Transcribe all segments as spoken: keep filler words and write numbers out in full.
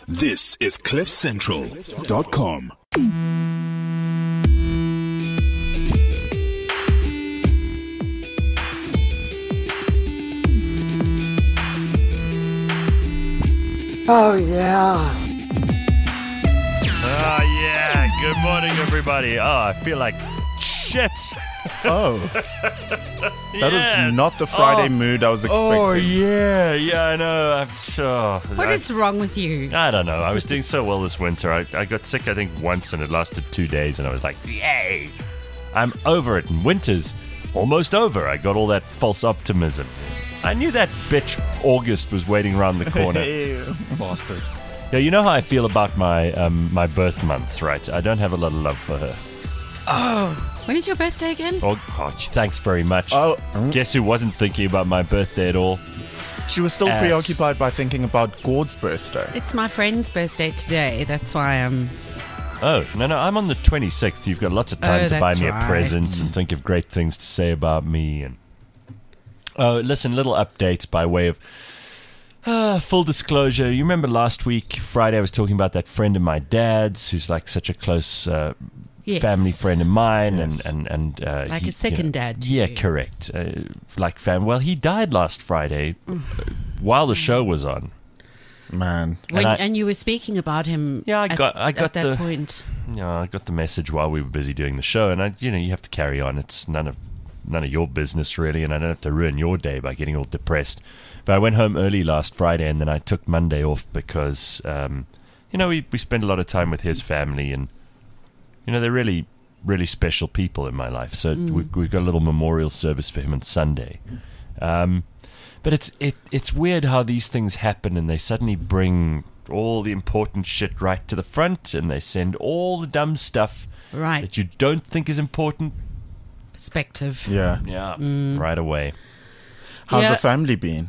This is cliff central dot com. Oh, yeah. Oh, yeah. Good morning, everybody. Oh, I feel like shit. Oh. That Yeah. is not the Friday Oh. mood I was expecting. Oh, yeah. Yeah, I know. I'm so... What I, is wrong with you? I don't know. I was doing so well this winter. I, I got sick, I think, once, and it lasted two days, and I was like, yay. I'm over it. And winter's almost over. I got all that false optimism. I knew that bitch August was waiting around the corner. Bastard. Yeah, you know how I feel about my um, my birth month, right? I don't have a lot of love for her. When is your birthday again? Oh, oh thanks very much. Oh, Guess who wasn't thinking about my birthday at all? she was still Ass. preoccupied by thinking about Gord's birthday. It's my friend's birthday today. That's why I'm... Oh, no, no, I'm on the twenty-sixth. You've got lots of time Oh, to buy that's me right. a present and think of great things to say about me. And oh, listen, little update by way of uh, full disclosure. You remember last week, Friday, I was talking about that friend of my dad's who's like such a close uh, Yes. family friend of mine. Yes. And, and, and uh, Like he- a second you know, dad to Yeah, you. correct. Uh, like fam. Well, he died last Friday uh, while the show was on. Man. When, I- and you were speaking about him Yeah, I at, got- I got at that the- point. Yeah, I got the message while we were busy doing the show, and I, you know, you have to carry on. It's none of none of your business really, and I don't have to ruin your day by getting all depressed. But I went home early last Friday, and then I took Monday off because, um, you know, we we spend a lot of time with his family, and you know, they're really really special people in my life. So we've we've got a little memorial service for him on Sunday. Um, but it's it it's weird how these things happen, and they suddenly bring all the important shit right to the front, and they send all the dumb stuff Right. that you don't think is important, Perspective. Yeah. yeah, right away. How's Yeah. the family been?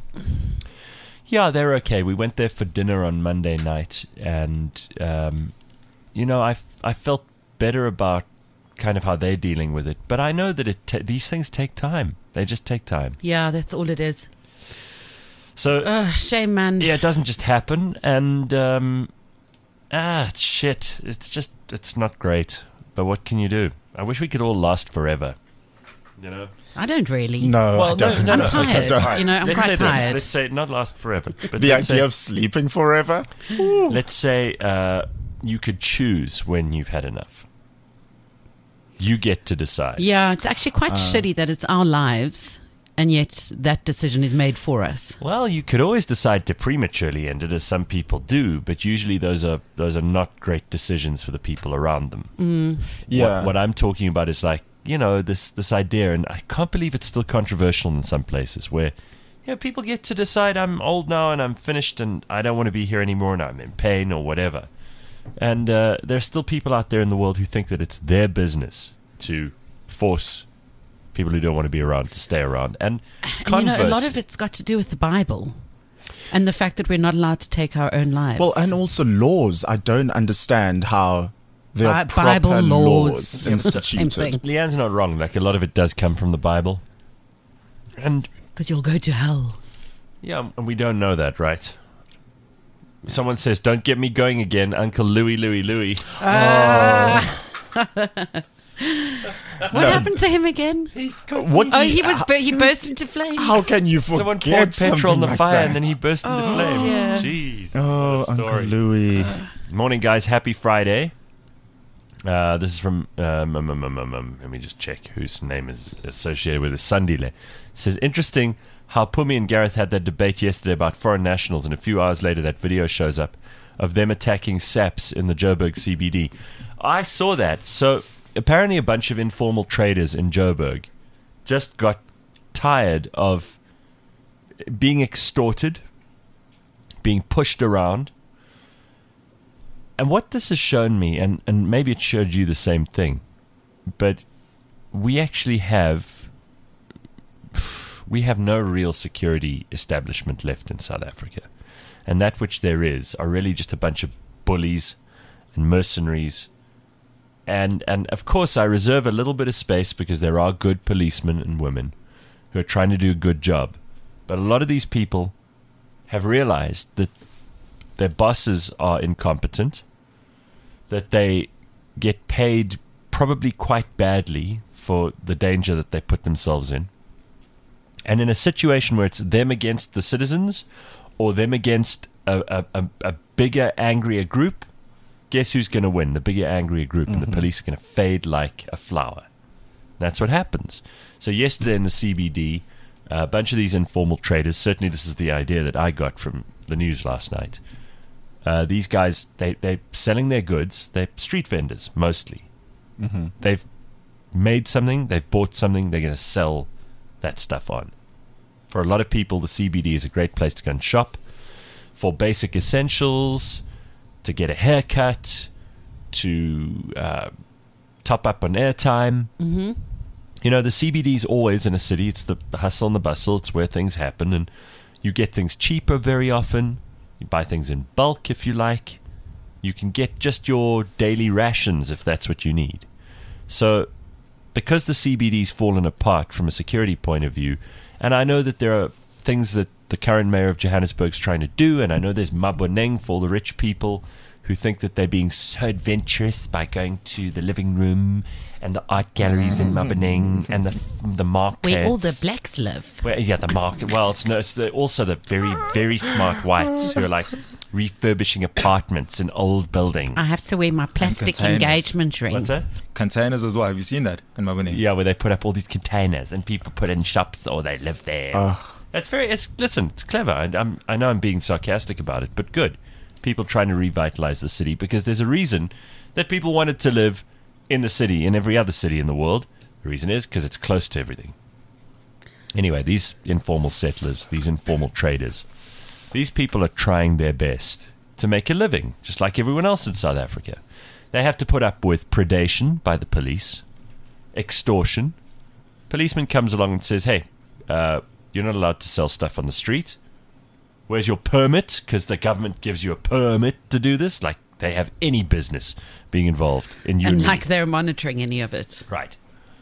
Yeah, they're okay. We went there for dinner on Monday night, and um, you know, I I felt better about kind of how they're dealing with it. But I know that it ta- these things take time. They just take time. Yeah, that's all it is. So Ugh, shame, man. yeah, it doesn't just happen, and um, ah, it's shit. It's just it's not great. But what can you do? I wish we could all last forever. You know. I don't really. No, Well, I don't. no, no, I'm no. tired. don't. You know, I'm let's quite say tired. This. Let's say not last forever. But The let's idea say, of sleeping forever? let's say uh, you could choose when you've had enough. You get to decide. Yeah, it's actually quite shitty that it's our lives, and yet that decision is made for us. Well, you could always decide to prematurely end it, as some people do, but usually those are those are not great decisions for the people around them. Yeah. What, what I'm talking about is like, you know, this this idea, and I can't believe it's still controversial in some places where, you know, people get to decide I'm old now and I'm finished and I don't want to be here anymore and I'm in pain or whatever. And uh, there's still people out there in the world who think that it's their business to force people who don't want to be around to stay around. And And you know, a lot converse- of it's got to do with the Bible and the fact that we're not allowed to take our own lives. Well, and also laws. I don't understand how there are Bi- Bible proper laws. laws It's the same instituted. thing. Leanne's not wrong. Like, a lot of it does come from the Bible. And, Because you'll go to hell. yeah, and we don't know that, right? Someone says, don't get me going again, Uncle Louie, Louie, Louie. What happened to him again? What do Oh, you- he was bu- he burst into flames. How can you forget Someone poured petrol on the something like fire that? and then he burst into flames. dear. Jeez. Oh, what a Uncle story. Louis. Morning, guys. Happy Friday. Uh, this is from, um, um, um, um, um, um, let me just check whose name is associated with this. Sandile. It says, interesting how Pumi and Gareth had that debate yesterday about foreign nationals, and a few hours later that video shows up of them attacking SAPs in the Joburg C B D. I saw that. So apparently a bunch of informal traders in Joburg just got tired of being extorted, being pushed around. And what this has shown me, and, and maybe it showed you the same thing, but we actually have we have no real security establishment left in South Africa. And that which there is are really just a bunch of bullies and mercenaries. And and of course I reserve a little bit of space because there are good policemen and women who are trying to do a good job. But a lot of these people have realized that their bosses are incompetent, that they get paid probably quite badly for the danger that they put themselves in. And in a situation where it's them against the citizens or them against a, a, a bigger, angrier group, guess who's going to win? The bigger, angrier group, mm-hmm. and the police are going to fade like a flower. That's what happens. So yesterday in the C B D, a bunch of these informal traders, certainly this is the idea that I got from the news last night. Uh, these guys, they, they're selling their goods. They're street vendors, mostly. Mm-hmm. They've made something, they've bought something, they're going to sell that stuff on. For a lot of people, the C B D is a great place to go and shop for basic essentials, to get a haircut, to uh, top up on airtime. Mm-hmm. You know, the C B D is always in a city. It's the hustle and the bustle. It's where things happen, and you get things cheaper very often. You buy things in bulk if you like. You can get just your daily rations if that's what you need. So, because the C B D's fallen apart from a security point of view, and I know that there are things that the current mayor of Johannesburg's trying to do, and I know there's Maboneng for all the rich people who think that they're being so adventurous by going to the living room and the art galleries in Maboneng and the the market where all the blacks live. Where, yeah, the market. Well, it's, no, it's the, also the very, very smart whites who are like refurbishing apartments in old buildings. I have to wear my plastic engagement ring. What's that? Containers as well. Have you seen that in Maboneng? Yeah, where they put up all these containers and people put in shops or they live there. Uh. That's very. It's listen. It's clever. I, I'm. I know I'm being sarcastic about it, but good. People trying to revitalize the city because there's a reason that people wanted to live in the city, in every other city in the world. The reason is because it's close to everything. Anyway, these informal settlers, these informal traders, these people are trying their best to make a living, just like everyone else in South Africa. They have to put up with predation by the police, extortion. Policeman comes along and says, hey, uh, you're not allowed to sell stuff on the street. Where's your permit? Because the government gives you a permit to do this. Like they have any business being involved in you. And, and like me. They're monitoring any of it. Right.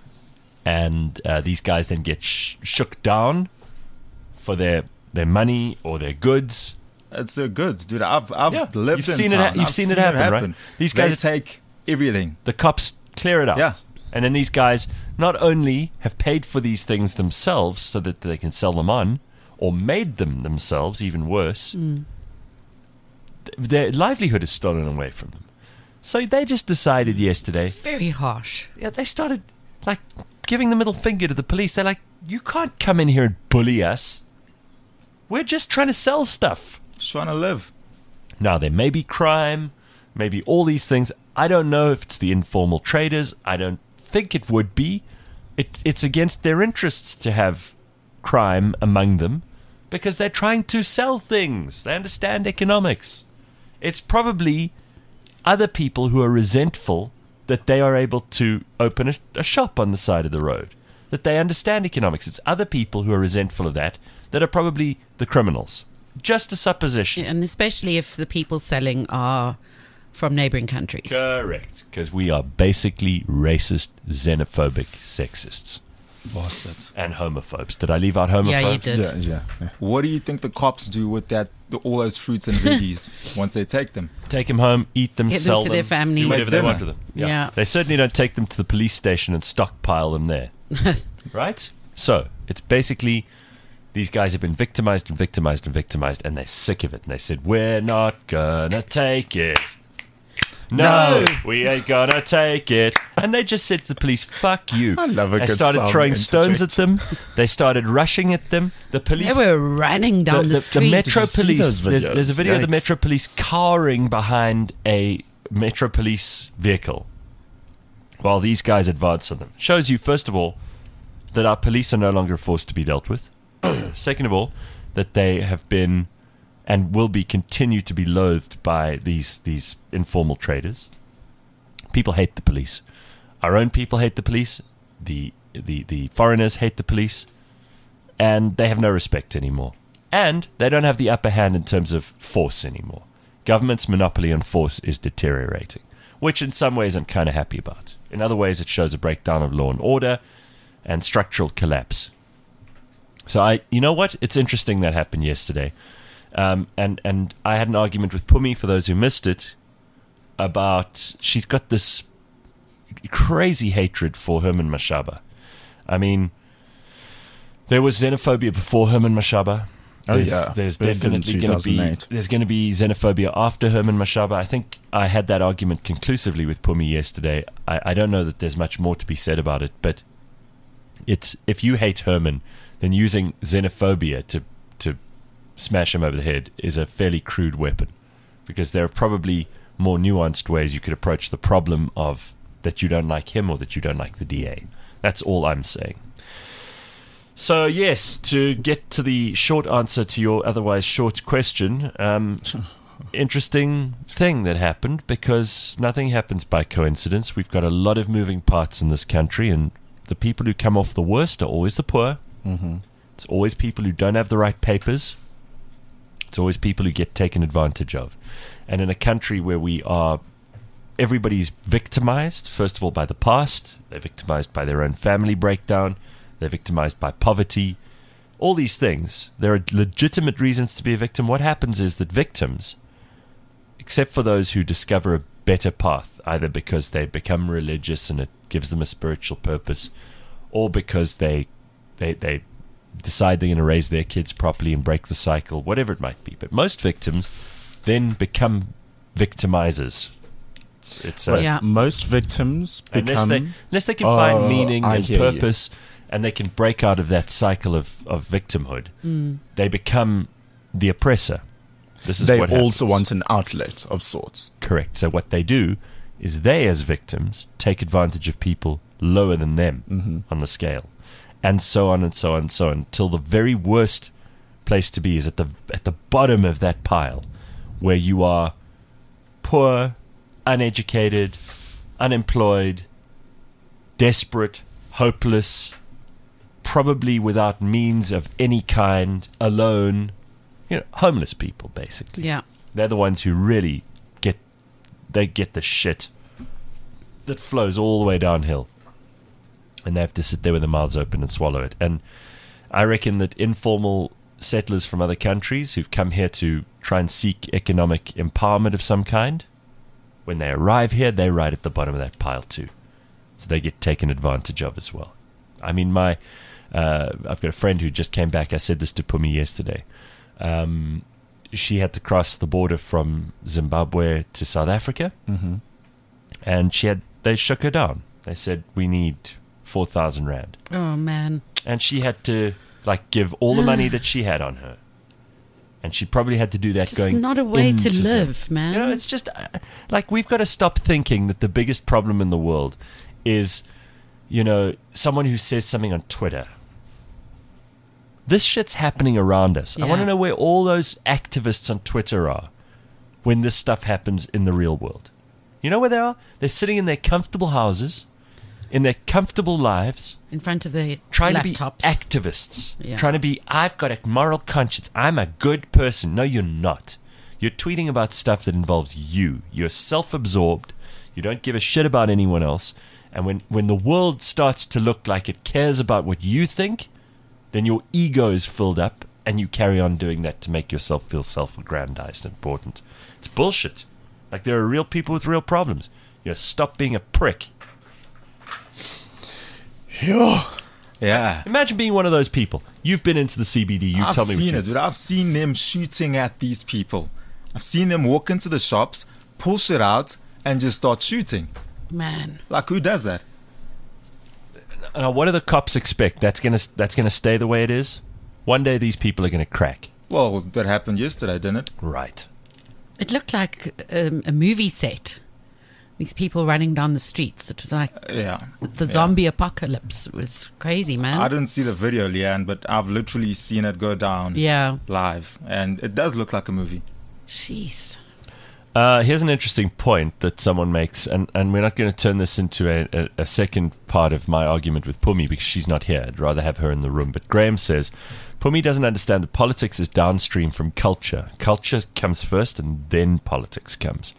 And uh, these guys then get sh- shook down for their, their money or their goods. It's their goods, dude. I've I've yeah. lived you've in seen town. It ha- you've I've seen, seen it happen, it happen. right? These they guys take everything. The cops clear it out. Yeah. And then these guys not only have paid for these things themselves so that they can sell them on, or made them themselves, even worse, mm. th- their livelihood is stolen away from them. So they just decided yesterday. Very harsh. Yeah, they started like giving the middle finger to the police. They're like, you can't come in here and bully us. We're just trying to sell stuff. Just trying to live. Now, there may be crime, maybe all these things. I don't know if it's the informal traders. I don't think it would be. It, it's against their interests to have crime among them because they're trying to sell things. They understand economics. It's probably other people who are resentful that they are able to open a, a shop on the side of the road, that they understand economics. It's other people who are resentful of that that are probably the criminals. Just a supposition. And especially if the people selling are from neighboring countries. Correct. Because we are basically racist, xenophobic, sexists. Bastards. And homophobes. Did I leave out homophobes? Yeah, you did. Yeah, yeah, yeah. What do you think the cops do with that? The, all those fruits and veggies once they take them? Take them home, eat them, Get them sell to their families. do whatever Make they want dinner. with them. Yeah. Yeah. They certainly don't take them to the police station and stockpile them there. Right? So, it's basically these guys have been victimized and victimized and victimized, and they're sick of it. And they said, we're not gonna take it. No, no, we ain't gonna take it. And they just said to the police, fuck you. I love a They good started song throwing stones at interject. them. They started rushing at them. The police... They were running down the, the, street. the Metro Did you see Police. those There's, videos? there's a video of the Yikes. Metro Police cowering behind a Metro Police vehicle while these guys advance on them. Shows you, first of all, that our police are no longer a force to be dealt with. Second of all, that they have been and will be continue to be loathed by these these informal traders. People hate the police. Our own people hate the police. The the the foreigners hate the police, and they have no respect anymore. And they don't have the upper hand in terms of force anymore. Government's monopoly on force is deteriorating, which in some ways I'm kind of happy about. In other ways, it shows a breakdown of law and order and structural collapse. So I, you know what? It's interesting that happened yesterday. Um, and, and I had an argument with Pumi, for those who missed it, about she's got this crazy hatred for Herman Mashaba. I mean, there was xenophobia before Herman Mashaba. Oh, There's, yeah. there's Back in definitely going to be two thousand eight. there's going to be xenophobia after Herman Mashaba. I think I had that argument conclusively with Pumi yesterday. I, I don't know that there's much more to be said about it, but it's if you hate Herman, then using xenophobia to to smash him over the head is a fairly crude weapon, because there are probably more nuanced ways you could approach the problem of that you don't like him or that you don't like the D A. That's all I'm saying. So, yes, to get to the short answer to your otherwise short question, um, interesting thing that happened, because nothing happens by coincidence. We've got a lot of moving parts in this country, and the people who come off the worst are always the poor. Mm-hmm. It's always people who don't have the right papers. It's always people who get taken advantage of. And in a country where we are, everybody's victimized, first of all, by the past. They're victimized by their own family breakdown. They're victimized by poverty. All these things. There are legitimate reasons to be a victim. What happens is that victims, except for those who discover a better path, either because they become religious and it gives them a spiritual purpose, or because they they they decide they're going to raise their kids properly and break the cycle, whatever it might be. But most victims then become victimizers. It's, it's a, Right. Yeah. Most victims become. unless they unless they can Oh, find meaning I and hear you. purpose, and they can break out of that cycle of, of victimhood, they become the oppressor. This is they what also happens. want an outlet of sorts. Correct. So what they do is they, as victims, take advantage of people lower than them Mm-hmm. on the scale, and so on and so on and so on, until the very worst place to be is at the at the bottom of that pile, where you are poor, uneducated, unemployed, desperate, hopeless, probably without means of any kind, alone, you know, homeless people, basically. Yeah. They're the ones who really get, they get the shit that flows all the way downhill. And they have to sit there with their mouths open and swallow it. And I reckon that informal settlers from other countries who've come here to try and seek economic empowerment of some kind, when they arrive here, they're right at the bottom of that pile too. So they get taken advantage of as well. I mean, my uh, I've got a friend who just came back. I said this to Pumi yesterday. Um, she had to cross the border from Zimbabwe to South Africa, Mm-hmm. and she had they shook her down. They said, we need four thousand rand, Oh, man. and she had to like give all the money that she had on her, and she probably had to do that It's going not a way into to Zim- live, man. You know, it's just uh, like we've got to stop thinking that the biggest problem in the world is, you know, someone who says something on Twitter. This shit's happening around us. I want to Yeah. know where all those activists on Twitter are when this stuff happens in the real world. You know where they are? They're sitting in their comfortable houses, in their comfortable lives, In front of their trying laptops. to be activists, Yeah. trying to be, I've got a moral conscience, I'm a good person. No, you're not. You're tweeting about stuff that involves you. You're self-absorbed. You don't give a shit about anyone else. And when, when the world starts to look like it cares about what you think, then your ego is filled up and you carry on doing that to make yourself feel self-aggrandized and important. It's bullshit. Like, there are real people with real problems. You know, stop being a prick. Yeah. Imagine being one of those people. You've been into the C B D. You I've tell me what seen you it, dude. I've seen them shooting at these people. I've seen them walk into the shops, pull shit out, and just start shooting. Man. Like, who does that? Uh, what do the cops expect? That's gonna that's gonna stay the way it is. One day these people are gonna crack. Well, that happened yesterday, didn't it? Right. It looked like um, a movie set. These people running down the streets. It was like Yeah. the Yeah. zombie apocalypse. It was crazy, man. I didn't see the video, Leanne, but I've literally seen it go down yeah. live. And it does look like a movie. Jeez. Uh, here's an interesting point that someone makes, and, and we're not going to turn this into a, a, a second part of my argument with Pumi because she's not here. I'd rather have her in the room. But Graham says, Pumi doesn't understand that politics is downstream from culture. Culture comes first and then politics comes.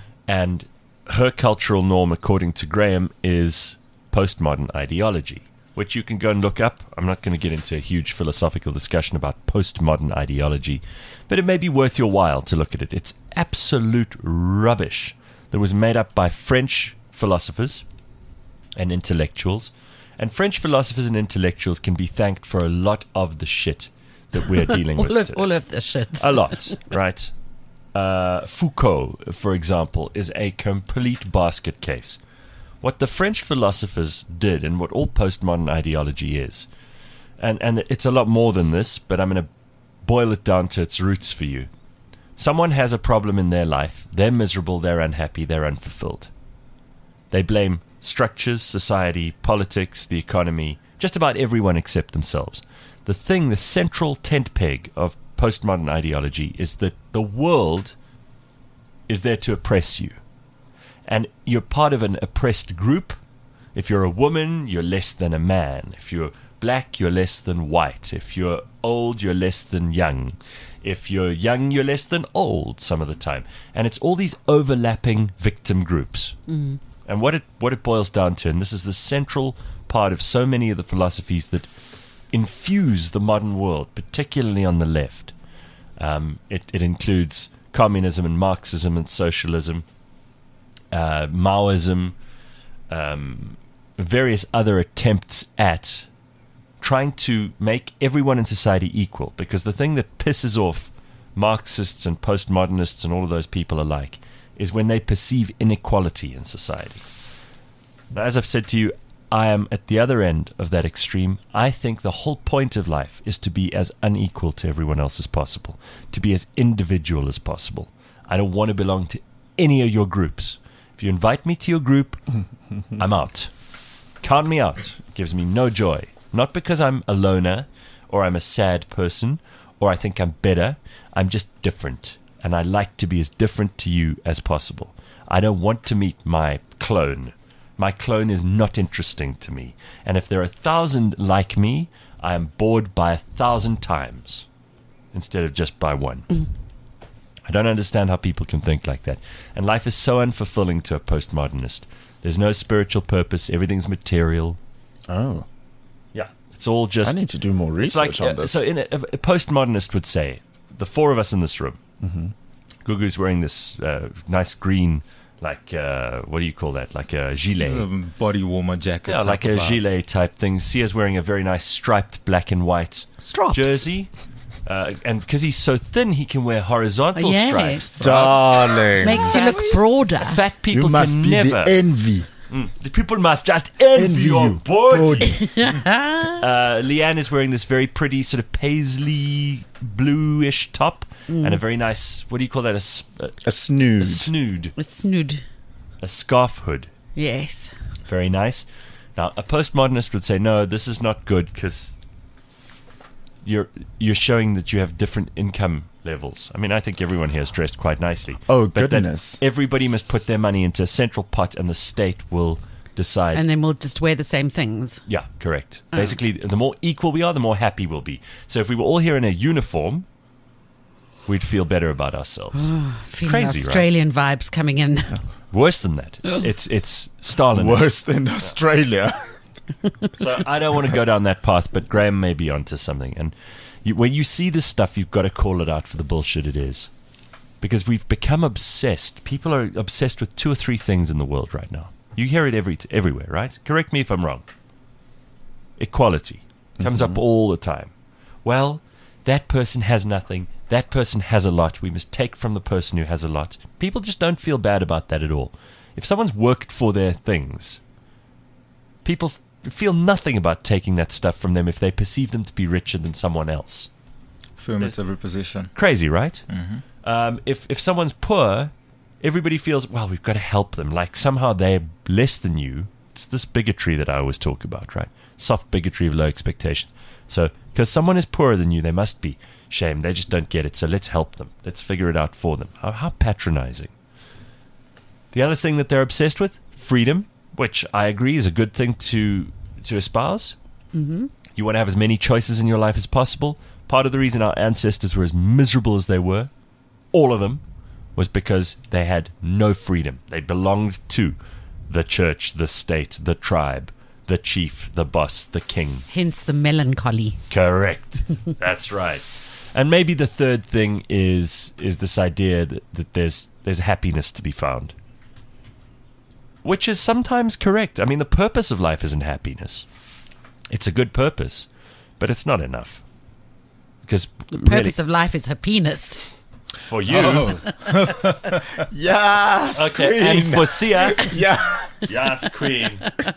And her cultural norm, according to Graham, is postmodern ideology. which you can go and look up. I'm not going to get into a huge philosophical discussion about postmodern ideology, but it may be worth your while to look at it. It's absolute rubbish that was made up by French philosophers and intellectuals. And French philosophers and intellectuals can be thanked for a lot of the shit that we're dealing all with of today. all of the shit. A lot, right? Uh, Foucault, for example, is a complete basket case. What the French philosophers did, and what all postmodern ideology is, and, and it's a lot more than this, but I'm going to boil it down to its roots for you. Someone has a problem in their life. They're miserable, they're unhappy, they're unfulfilled. They blame structures, society, politics, the economy, just about everyone except themselves. The thing, the central tent peg of postmodern ideology is that the world is there to oppress you. And you're part of an oppressed group. If you're a woman, you're less than a man. If you're black, you're less than white. If you're old, you're less than young. If you're young, you're less than old some of the time. And it's all these overlapping victim groups. Mm. And what it what it boils down to, and this is the central part of so many of the philosophies that infuse the modern world, particularly on the left. Um, it, it includes communism and Marxism and socialism, uh, Maoism, um, various other attempts at trying to make everyone in society equal. Because the thing that pisses off Marxists and postmodernists and all of those people alike is when they perceive inequality in society. Now, as I've said to you, I am at the other end of that extreme. I think the whole point of life is to be as unequal to everyone else as possible, to be as individual as possible. I don't want to belong to any of your groups. If you invite me to your group, I'm out. Count me out. It gives me no joy. Not because I'm a loner, or I'm a sad person, or I think I'm better. I'm just different. And I like to be as different to you as possible. I don't want to meet my clone. My clone is not interesting to me. And if there are a thousand like me, I am bored by a thousand times instead of just by one. Mm. I don't understand how people can think like that. And life is so unfulfilling to a postmodernist. There's no spiritual purpose. Everything's material. Oh. Yeah. It's all just... I need to do more research like, on this. Uh, so in a, a postmodernist would say, the four of us in this room, mm-hmm. Gugu's wearing this uh, nice green, like, uh, what do you call that? Like a gilet. Um, body warmer jacket. Yeah, type like a of vibe. gilet type thing. Sia's wearing a very nice striped black and white Straps. jersey. Uh, and because he's so thin, he can wear horizontal Oh, yes. stripes. Darling. Makes you look broader. Fat people you must can be never. the envy. Mm, the people must just envy, Envy your you. body. uh, Leanne is wearing this very pretty sort of paisley bluish top Mm. and a very nice, what do you call that? A, s- a, A snood. a snood. A snood. A scarf hood. Yes. Very nice. Now, a postmodernist would say, no, this is not good because you're you're showing that you have different income levels. I mean, I think everyone here is dressed quite nicely. Oh, but that goodness. everybody must put their money into a central pot and the state will decide. And then we'll just wear the same things. Yeah, correct. Basically, the more equal we are, the more happy we'll be. So if we were all here in a uniform, we'd feel better about ourselves. Feeling Crazy, right? Australian vibes coming in. Worse than that. It's it's, it's Stalinist. Worse than Australia. So I don't want to go down that path, but Graham may be onto something. And you, when you see this stuff, you've got to call it out for the bullshit it is. Because we've become obsessed. People are obsessed with two or three things in the world right now. You hear it every everywhere, right? Correct me if I'm wrong. Equality comes Mm-hmm. up all the time. Well, that person has nothing. That person has a lot. We must take from the person who has a lot. People just don't feel bad about that at all. If someone's worked for their things, people f- feel nothing about taking that stuff from them if they perceive them to be richer than someone else. Affirmative reposition. Crazy, right? Mm-hmm. Um, if if someone's poor, everybody feels, well, we've got to help them. Like somehow they're less than you. It's this bigotry that I always talk about, right? Soft bigotry of low expectations. So, because someone is poorer than you, they must be. Shame, they just don't get it. So let's help them. Let's figure it out for them. How, how patronizing. The other thing that they're obsessed with, freedom, which I agree is a good thing to to espouse. Mm-hmm. You want to have as many choices in your life as possible. Part of the reason our ancestors were as miserable as they were, all of them, was because they had no freedom. They belonged to the church, the state, the tribe. the chief, the boss, the king. Hence the melancholy. Correct. That's right. And maybe the third thing is is this idea that, that there's there's happiness to be found, which is sometimes correct. I mean, the purpose of life isn't happiness. It's a good purpose, but it's not enough. Because The purpose really, of life is her penis. for you, Oh, Yes, okay, queen. and for Sia, yeah, yes, queen.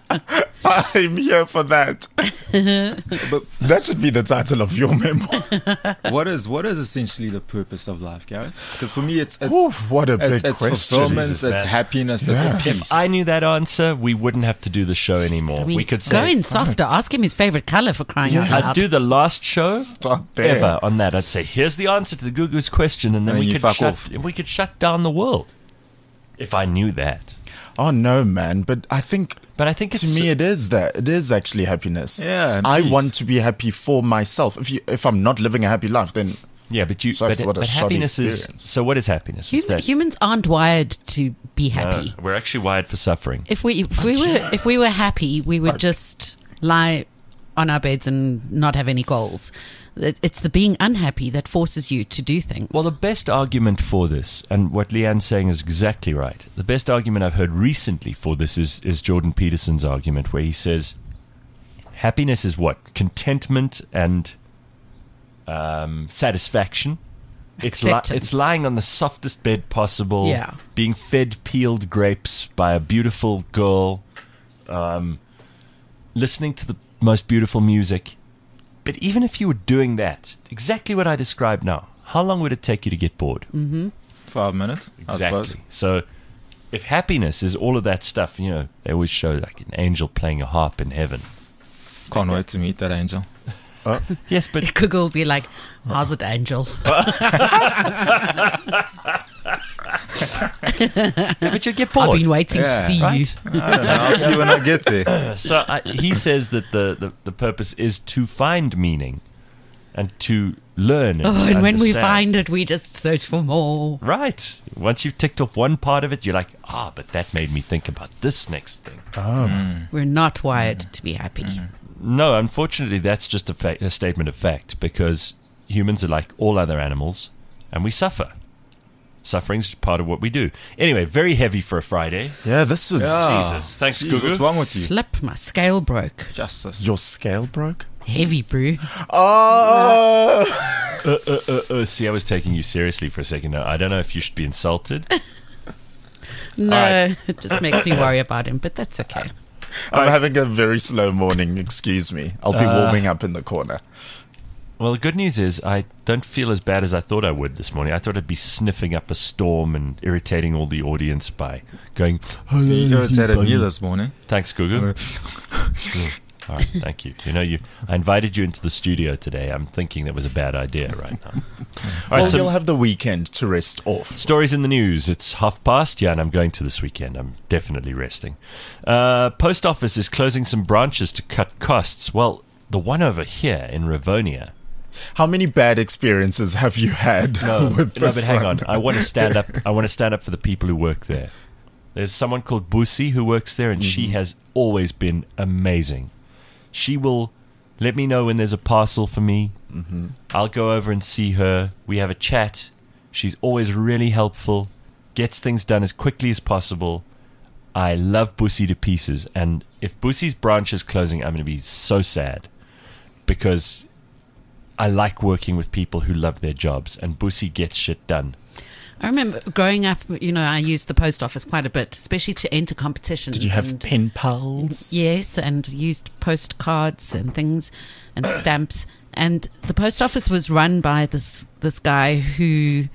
I'm here for that. but That should be the title of your memoir. what is what is essentially the purpose of life, Gareth? Because for me, it's it's Ooh, what a big it's, it's question. fulfillment, Jesus, it's man. happiness, Yeah. it's peace. If I knew that answer, we wouldn't have to do the show anymore. I mean, we could go say in softer. Ask him his favorite color for crying Yeah. out loud. I'd do the last show Stop there. ever on that. I'd say, here's the answer to the Gugu's question, and then And we you could fuck shut off. we could shut down the world. If I knew that. Oh no, man! But I think But I think to it's me it is that it is actually happiness. Yeah, and I peace. want to be happy for myself. If you, if I'm not living a happy life, then yeah, but you So but, it's what a but shoddy happiness is experience. so what is happiness? It's Hum- that- humans aren't wired to be no, happy. we're actually wired for suffering. If we if we were if we were happy, we would just lie on our beds and not have any goals. It- It's the being unhappy that forces you to do things. Well, the best argument for this, and what Leanne's saying is exactly right. The best argument I've heard recently for this is, is Jordan Peterson's argument, where he says happiness is what? Contentment and um, satisfaction. It's, li- Acceptance. it's lying on the softest bed possible, Yeah. being fed peeled grapes by a beautiful girl, um, listening to the most beautiful music. But even if you were doing that, exactly what I described now, how long would it take you to get bored? Five minutes, I suppose. Exactly. So if happiness is all of that stuff, you know, they always show like an angel playing a harp in heaven. Can't wait to meet that angel. Yes, but Google will be like, how's it, Angel? yeah, but you get bored. I've been waiting Yeah, to see right? you. I'll see when I get there. So I, he says that the, the, the purpose is to find meaning and to learn. And, Oh, to and when we understand. find it, we just search for more. Right. Once you've ticked off one part of it, you're like, ah, but that made me think about this next thing. We're not wired to be happy. No, unfortunately, that's just a, fa- a statement of fact because humans are like all other animals and we suffer. Suffering's part of what we do. Anyway, very heavy for a Friday. yeah, this was Yeah. Jesus. Thanks, Jeez, Gugu. what's wrong with you? Flip, my scale broke. Justice. your scale broke. Heavy, brew. Oh, Uh, uh, uh, uh, see, I was taking you seriously for a second. Now, I don't know if you should be insulted. No, right. it just makes me worry about him, but that's okay. I'm having a very slow morning. Excuse me. I'll be Uh, warming up in the corner. Well, the good news is I don't feel as bad as I thought I would this morning. I thought I'd be sniffing up a storm and irritating all the audience by going, You irritated me this morning. thanks, Gugu. Mm. All right, thank you. You know, you. I invited you into the studio today. I'm thinking that was a bad idea right now. All right, Well, so you'll have the weekend to rest off. stories in the news. It's half past. Yeah, and I'm going to this weekend. I'm definitely resting. Uh, post office is closing some branches to cut costs. Well, the one over here in Rivonia. How many bad experiences have you had No, with no, this but hang one? on. I want to stand up. I want to stand up for the people who work there. There's someone called Busi who works there, and she has always been amazing. She will let me know when there's a parcel for me. Mm-hmm. I'll go over and see her. We have a chat. She's always really helpful. Gets things done as quickly as possible. I love Busi to pieces, and if Busi's branch is closing, I'm going to be so sad because I like working with people who love their jobs, and Busi gets shit done. I remember growing up, you know, I used the post office quite a bit, especially to enter competitions. Did you have and- pen pals? Yes, and used postcards and things and stamps. And the post office was run by this this guy who,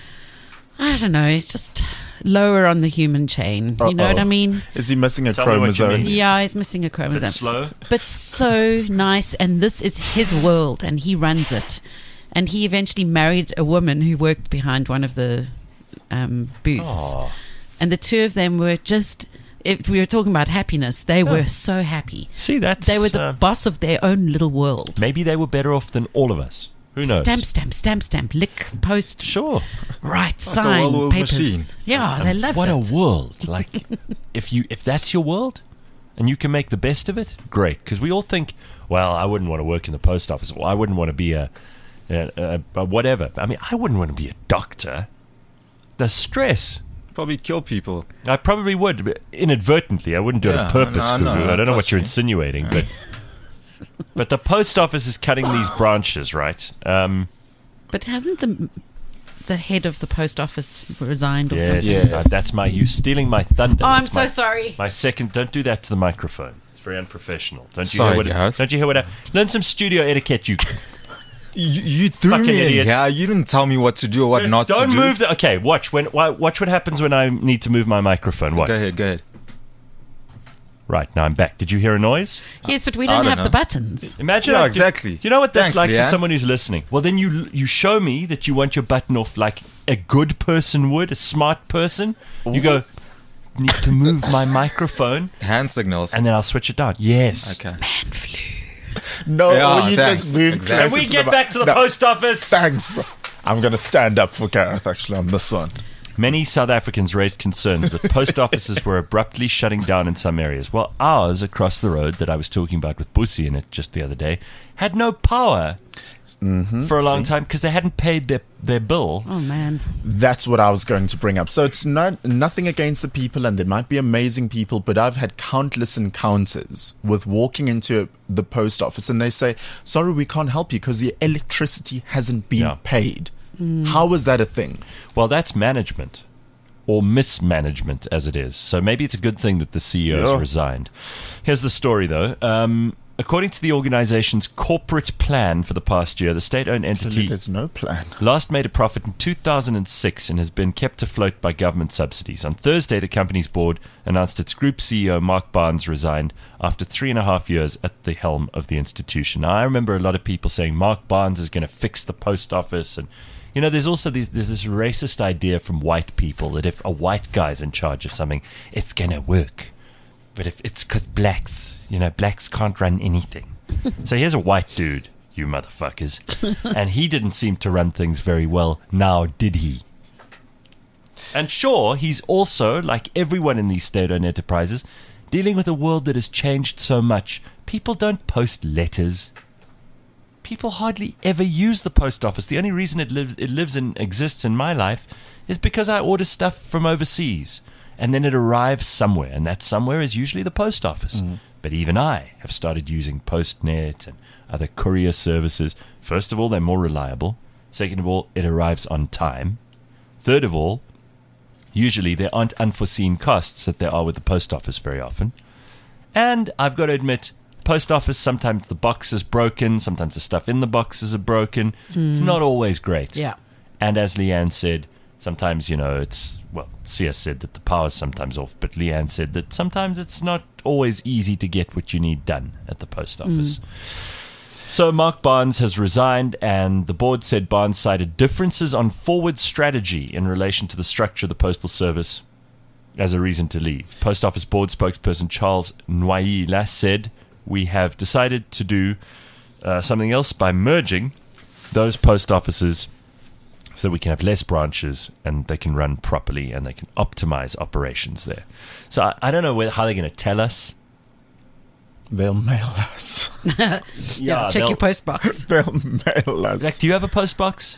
I don't know, he's just lower on the human chain. You know what I Uh-oh. mean? Is he missing a Tell me what you chromosome? mean. Yeah, he's missing a Bit chromosome. slow. But so nice, and this is his world, and he runs it. And he eventually married a woman who worked behind one of the um, booths. Aw. And the two of them were just, if we were talking about happiness, they were so happy. See, that's They were the uh, boss of their own little world. maybe they were better off than all of us. Who knows? Stamp, stamp, stamp, stamp, lick, post, Sure. write, a sign, well-oiled papers. machine. Yeah, they loved what it. a world! Like, if you if that's your world, and you can make the best of it, great. Because we all think, well, I wouldn't want to work in the post office, or I wouldn't want to be a, a, a, a whatever. I mean, I wouldn't want to be a doctor. The stress. Probably kill people. I probably would, but inadvertently. I wouldn't do it Yeah, on purpose. no, no, Kubu. I don't know what trust you're me. insinuating, but but the post office is cutting these branches, right? Um, But hasn't the the head of the post office resigned or yes, something? Yes. uh, that's my you stealing my thunder. Oh, I'm That's so my, sorry. My second, don't do that to the microphone. It's very unprofessional. Don't you Sorry, hear what? Gareth. Don't you hear what? I, learn some studio etiquette, you. You, you threw Fucking me idiot. in. Yeah, you didn't tell me what to do or what not Don't to do. move. The, okay, watch when. why- Watch what happens when I need to move my microphone. Watch. Go ahead, go ahead. Right now I'm back. Did you hear a noise? Yes, but we I don't don't have know. the buttons. Imagine. Yeah, I- exactly. Do you know what that's Thanks, like for Leanne. someone who's listening? Well, then you you show me that you want your button off like a good person would, a smart person. You go, need to move my microphone, Hand signals. and then I'll switch it down. Yes. Okay. No, Yeah, or you thanks. just move Exactly. Can closer we to get the back to the no, post office? Thanks. I'm going to stand up for Gareth actually on this one. Many South Africans raised concerns that post offices were abruptly shutting down in some areas. Well, ours across the road that I was talking about with Busi in it just the other day had no power for a long time because they hadn't paid their, their bill. Oh man. That's what I was going to bring up. So it's not nothing against the people, and there might be amazing people, but I've had countless encounters with walking into the post office and they say, "Sorry, we can't help you because the electricity hasn't been Yeah. paid." How is that a thing? Well, that's management or mismanagement as it is. So maybe it's a good thing that the C E O has Yeah. resigned. Here's the story, though. Um, according to the organization's corporate plan for the past year, the state-owned entity There's no plan. last made a profit in two thousand six and has been kept afloat by government subsidies. On Thursday, the company's board announced its group C E O, Mark Barnes, resigned after three and a half years at the helm of the institution. Now, I remember a lot of people saying Mark Barnes is going to fix the post office. And, you know, there's also these, there's this racist idea from white people that if a white guy's in charge of something, it's going to work. But if it's because blacks, you know, blacks can't run anything. So here's a white dude, you motherfuckers. And he didn't seem to run things very well. Now, did he? And sure, he's also, like everyone in these state-owned enterprises, dealing with a world that has changed so much. People don't post letters. People hardly ever use the post office. The only reason it lives it lives and exists in my life is because I order stuff from overseas. And then it arrives somewhere, and that somewhere is usually the post office. Mm. But even I have started using PostNet and other courier services. First of all, they're more reliable. Second of all, it arrives on time. Third of all, usually there aren't unforeseen costs that there are with the post office very often. And I've got to admit, post office, sometimes the box is broken, sometimes the stuff in the boxes are broken. It's not always great. Yeah. And as Leanne said, sometimes, you know, it's, well, Sia said that the power's sometimes off, but Leanne said that sometimes it's not always easy to get what you need done at the post office. So Mark Barnes has resigned, and the board said Barnes cited differences on forward strategy in relation to the structure of the Postal Service as a reason to leave. Post Office Board spokesperson Charles Nwaila said, "We have decided to do uh, something else by merging those post offices so that we can have less branches and they can run properly and they can optimize operations there." So I, I don't know whether, how they're going to tell us. They'll mail us. Yeah. Check they'll- your post box. They'll mail us. Like, do you have a post box?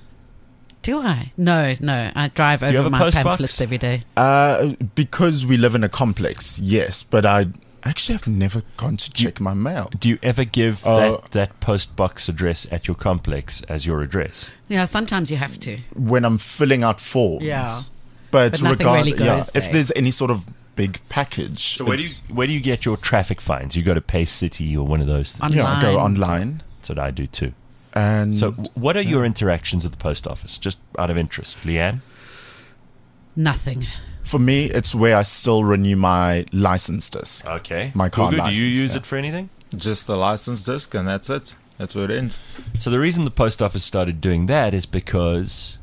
Do I? No, no. I drive you over have a my post box? pamphlets every day. Uh, because we live in a complex, yes. But I actually have never gone to check my mail. Do you ever give Uh, that, that post box address at your complex as your address? Yeah, sometimes you have to. When I'm filling out forms. Yeah. But, But nothing regard- really yeah, goes if there. there's any sort of big package, So where do you it's- where do you get your traffic fines? You go to Pay City or one of those things. Online. yeah, I go online. That's what I do too. And So w- what are your interactions with the post office? Just out of interest, Leanne? Nothing. for me, it's where I still renew my license disc. Okay. My car Gugu, do you license, use yeah. it for anything? Just the license disc, and that's it. That's where it ends. So the reason the post office started doing that is because...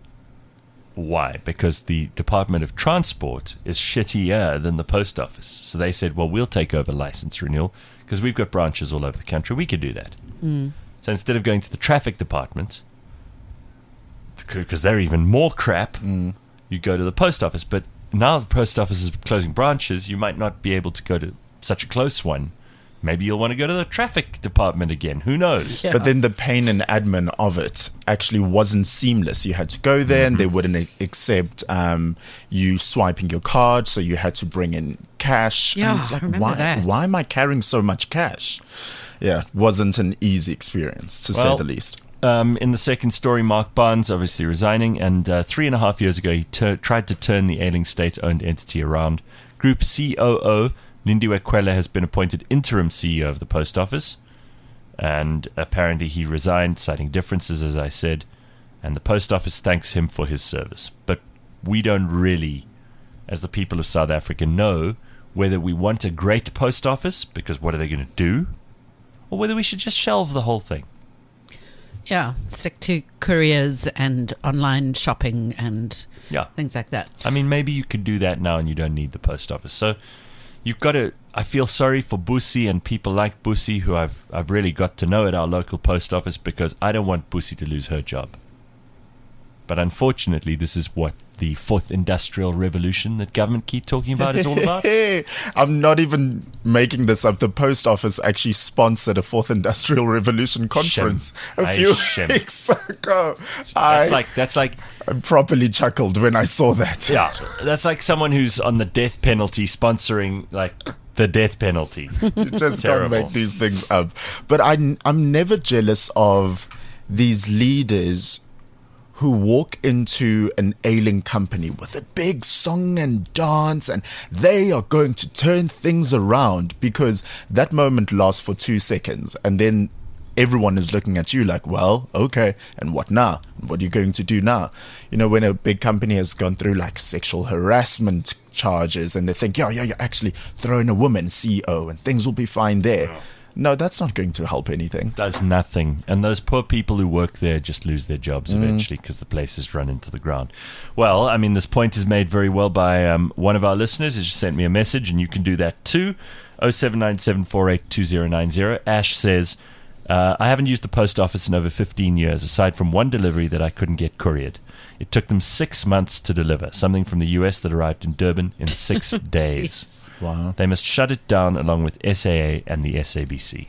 Why? Because the Department of Transport is shittier than the post office. So they said, well, we'll take over license renewal because we've got branches all over the country. We could do that. Mm. So instead of going to the traffic department, because they're even more crap, Mm. you go to the post office. But now the post office is closing branches, you might not be able to go to such a close one, maybe you'll want to go to the traffic department again. Who knows? Yeah. But then the pain and admin of it actually wasn't seamless. You had to go there and they wouldn't a- accept um, you swiping your card, so you had to bring in cash. Yeah, and it's like, I remember why, that. why am I carrying so much cash? Yeah, it wasn't an easy experience, to Well, say the least. Um, in the second story, Mark Barnes obviously resigning, and uh, three and a half years ago, he tur- tried to turn the ailing state-owned entity around. Group C O O Lindiwe Kwele has been appointed interim C E O of the post office, and apparently he resigned, citing differences, as I said, and the post office thanks him for his service. But we don't really, as the people of South Africa, know whether we want a great post office, because what are they going to do, or whether we should just shelve the whole thing. Yeah, stick to couriers and online shopping and Yeah. things like that. I mean, maybe you could do that now and you don't need the post office. So you've got to, I feel sorry for Busi and people like Busi who I've, I've really got to know at our local post office, because I don't want Busi to lose her job. But unfortunately, this is what the fourth industrial revolution that government keep talking about is all about. Hey, I'm not even making this up. The post office actually sponsored a fourth industrial revolution conference Shem. a Aye, few shem. weeks ago. That's I, like, that's like, I properly chuckled when I saw that. yeah, that's like someone who's on the death penalty sponsoring like the death penalty. You just Terrible. can't make these things up. But I, I'm never jealous of these leaders who walk into an ailing company with a big song and dance, and they are going to turn things around, because that moment lasts for two seconds and then everyone is looking at you like, well, okay, and what now? What are you going to do now? You know, when a big company has gone through like sexual harassment charges and they think, yeah, yeah, you're actually throwing a woman C E O and things will be fine there. No, that's not going to help anything. Does nothing. And those poor people who work there just lose their jobs eventually because the place is run into the ground. Well, I mean, this point is made very well by um, one of our listeners who just sent me a message, and you can do that too. oh seven nine seven four eight two oh nine oh. Ash says, uh, I haven't used the post office in over fifteen years, aside from one delivery that I couldn't get couriered. It took them six months to deliver, something from the U S that arrived in Durban in six days. Jeez. Wow. They must shut it down along with S A A and the S A B C.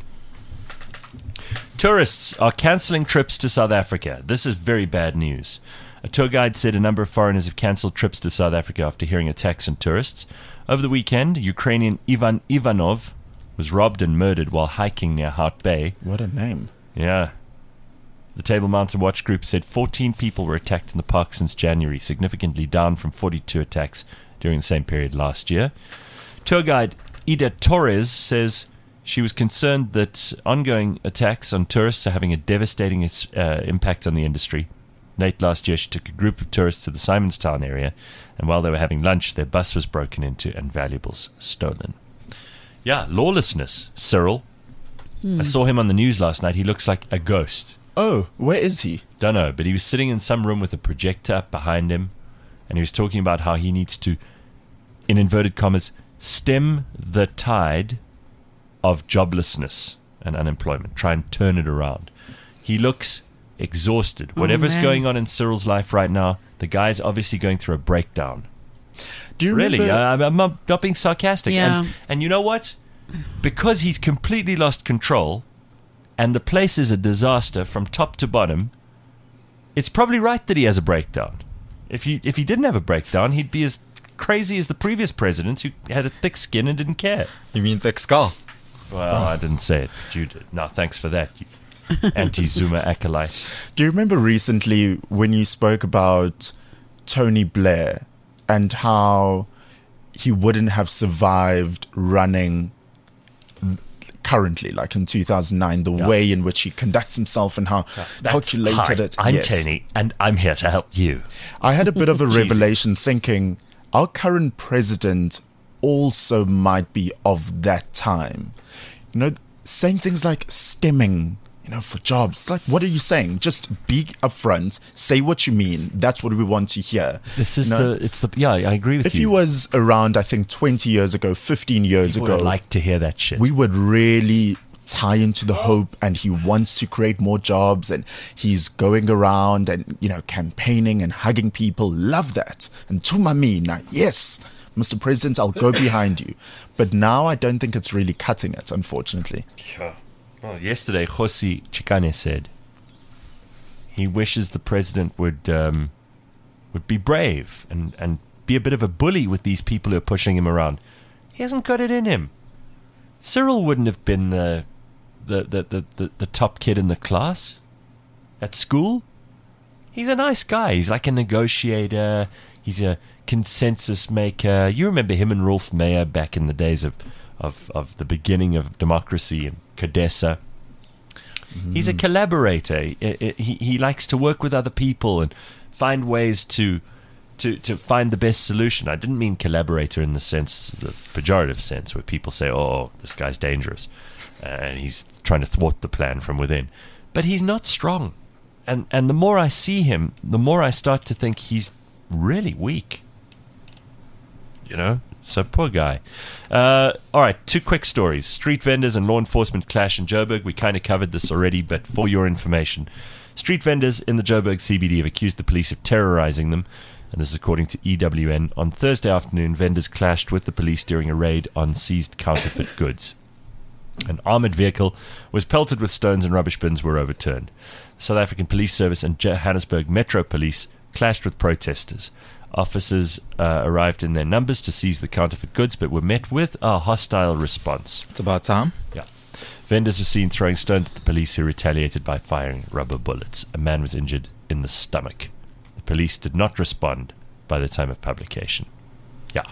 Tourists are cancelling trips to South Africa. This is very bad news. A tour guide said a number of foreigners have cancelled trips to South Africa after hearing attacks on tourists. Over the weekend, Ukrainian Ivan Ivanov was robbed and murdered while hiking near Hout Bay. What a name. Yeah. The Table Mountain Watch Group said fourteen people were attacked in the park since January, significantly down from forty-two attacks during the same period last year. Tour guide Ida Torres says she was concerned that ongoing attacks on tourists are having a devastating uh, impact on the industry. Late last year, she took a group of tourists to the Simonstown area, and while they were having lunch, their bus was broken into and valuables stolen. Yeah, lawlessness. Cyril. I saw him on the news last night. He looks like a ghost. Oh, where is he? Don't know, but he was sitting in some room with a projector up behind him, and he was talking about how he needs to, in inverted commas, stem the tide of joblessness and unemployment, try and turn it around. He looks exhausted. Oh, Whatever's man. going on in Cyril's life right now, the guy's obviously going through a breakdown. Do you Really, remember? I, I'm not, not being sarcastic. Yeah. And, and you know what? Because he's completely lost control, and the place is a disaster from top to bottom, it's probably right that he has a breakdown. If he, if he didn't have a breakdown, he'd be as crazy as the previous president who had a thick skin and didn't care. You mean thick skull? Well, I didn't say it, but you did. No, thanks for that, you anti-Zuma acolyte. Do you remember recently when you spoke about Tony Blair and how he wouldn't have survived running currently, like in two thousand nine, the Yeah. way in which he conducts himself and how calculated Hi, it. I'm Yes. Tony, and I'm here to help you. I had a bit of a Cheesy. revelation thinking our current president also might be of that time. You know, saying things like stemming, you know, for jobs. It's like, what are you saying? Just be upfront, say what you mean. That's what we want to hear. This is You know, the, it's the, yeah, I agree with if you. he was around, I think, twenty years ago, fifteen years People ago, would like to hear that shit. we would really tie into the hope, and he wants to create more jobs, and he's going around and, you know, campaigning and hugging people. Love that. And Tumamina, yes. Mister President, I'll go behind you. But now I don't think it's really cutting it, unfortunately. Well, yesterday, Kgosi Chikane said he wishes the president would um, would be brave and, and be a bit of a bully with these people who are pushing him around. He hasn't got it in him. Cyril wouldn't have been the the, the, the, the, the top kid in the class at school. He's a nice guy. He's like a negotiator. He's a consensus maker. You remember him and Rolf Meyer back in the days of, of, of the beginning of democracy and CODESA. Mm. He's a collaborator. He, he, he likes to work with other people and find ways to, to to find the best solution. I didn't mean collaborator in the sense, the pejorative sense, where people say, oh, this guy's dangerous, and he's trying to thwart the plan from within. But he's not strong. And and the more I see him, the more I start to think he's really weak. You know? So poor guy. Uh, all right, two quick stories. Street vendors and law enforcement clash in Joburg. We kind of covered this already, but for your information. Street vendors in the Joburg C B D have accused the police of terrorizing them. And this is according to E W N. On Thursday afternoon, vendors clashed with the police during a raid on seized counterfeit goods. An armoured vehicle was pelted with stones and rubbish bins were overturned. The South African Police Service and Johannesburg Metro Police clashed with protesters. Officers uh, arrived in their numbers to seize the counterfeit goods, but were met with a hostile response. It's about time. Yeah. Vendors were seen throwing stones at the police, who retaliated by firing rubber bullets. A man was injured in the stomach. The police did not respond by the time of publication. Yeah.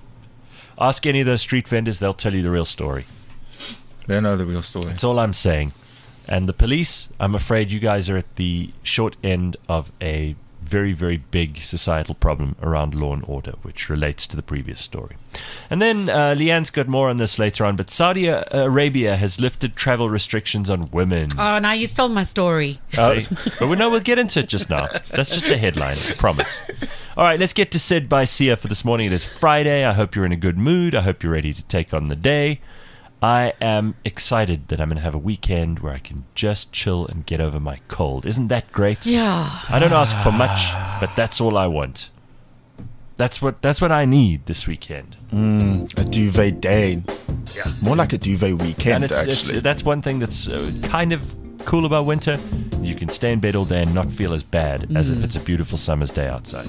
Ask any of those street vendors, they'll tell you the real story. They know the real story. That's all I'm saying. And the police, I'm afraid you guys are at the short end of a very, very big societal problem around law and order, which relates to the previous story. And then uh, Leanne's got more on this later on, but Saudi Arabia has lifted travel restrictions on women. Oh, now you stole my story. Uh, but we know we'll get into it just now. That's just the headline, I promise. All right, let's get to Said by Sia for this morning. It is Friday. I hope you're in a good mood. I hope you're ready to take on the day. I am excited that I'm going to have a weekend where I can just chill and get over my cold. Isn't that great? Yeah. I don't ask for much, but that's all I want. That's what that's what I need this weekend. Mm, a duvet day. Yeah. More like a duvet weekend, and it's, actually. It's, that's one thing that's uh, kind of cool about winter. You can stay in bed all day and not feel as bad mm. as if it's a beautiful summer's day outside.